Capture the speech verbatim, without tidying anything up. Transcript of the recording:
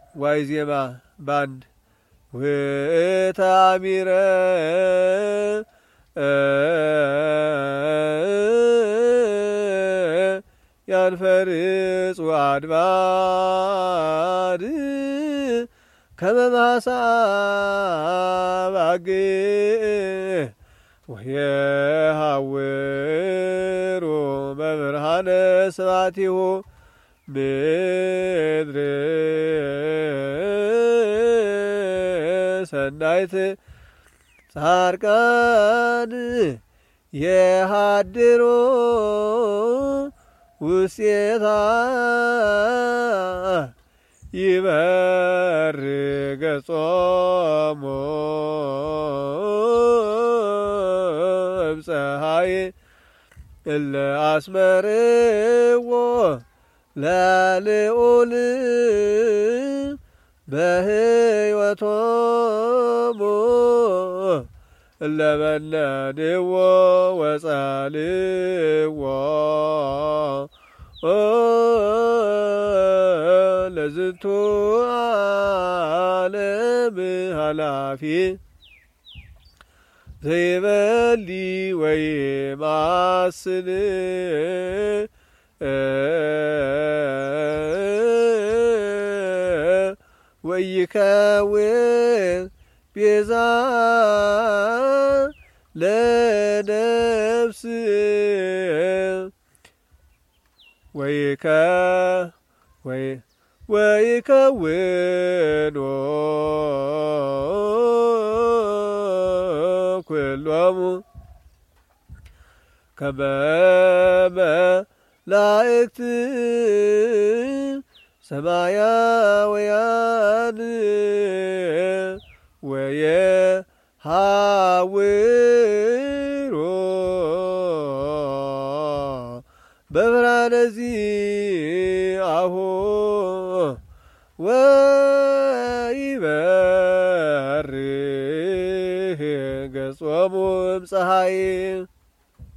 ዋይ ዜማ ባንድ ወታሚረ ያንፈርጽ አድባር ከመማሳ ባግ ወየሐውሩ በብርሃነ ስባቲሁ ምድር ሰናይት ጻርቃን የሃድሮ ውስቴታ ይበር ገጾሙ እምፀሐይ እለ አስመርዎ ለልዑል በሕይወቶሙ እለ መነንዎ ወጸልዎ ለዝንቱ ዓለም ኃላፊ ዘይበሊ ወይማስል ወይከውን ቤዛ ለነፍስ ወይከ ወይ ወይከውን ኩሎሙ ከመ መላእክት ሰማያውያን ወየሐውሩ በብርሃነ ዚአሁ ወይበ